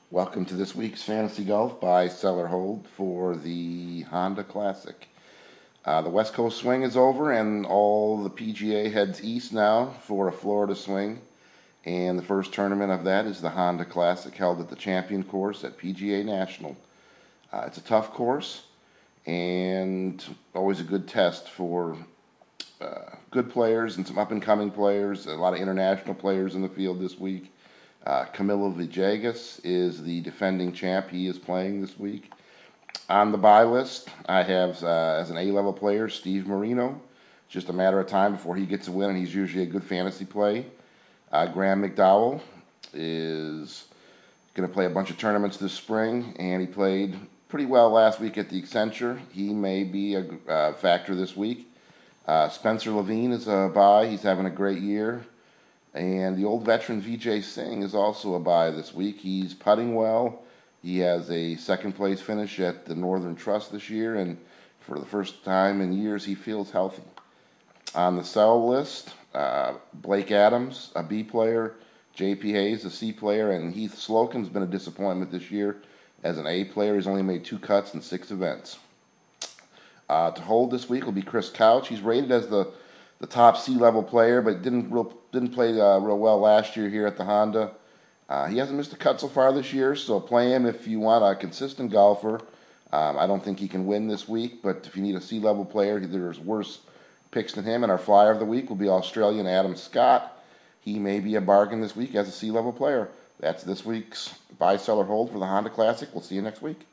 Welcome to this week's Fantasy Golf buy, sell, or hold for the Honda Classic. The West Coast swing is over, and all the PGA heads east now for a Florida swing. And the first tournament of that is the Honda Classic, held at the Champion Course at PGA National. It's a tough course, and always a good test for good players and some up-and-coming players. A lot of international players in the field this week. Camilo Villegas is the defending champ. He is playing this week. On the buy list, I have, as an A-level player, Steve Marino. Just a matter of time before he gets a win, and he's usually a good fantasy play. Graham McDowell is going to play a bunch of tournaments this spring, and he played pretty well last week at the Accenture. He may be a factor this week. Spencer Levine is a buy. He's having a great year. And the old veteran Vijay Singh is also a buy this week. He's putting well. He has a second place finish at the Northern Trust this year, and for the first time in years, he feels healthy. On the sell list, Blake Adams, a B player, J.P. Hayes, a C player, and Heath Slocum's been a disappointment this year. As an A player, he's only made 2 cuts in 6 events. To hold this week will be Chris Couch. He's rated as the top C-level player, but didn't play real well last year here at the Honda. He hasn't missed a cut so far this year, so play him if you want a consistent golfer. I don't think he can win this week, but if you need a C-level player, there's worse picks than him. And our flyer of the week will be Australian Adam Scott. He may be a bargain this week as a C-level player. That's this week's buy, sell, or hold for the Honda Classic. We'll see you next week.